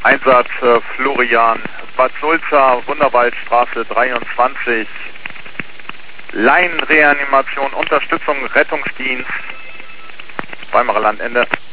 Einsatz Florian, Bad Sulza, Wunderwaldstraße 23, Laienreanimation, Unterstützung, Rettungsdienst, Weimarer Landende.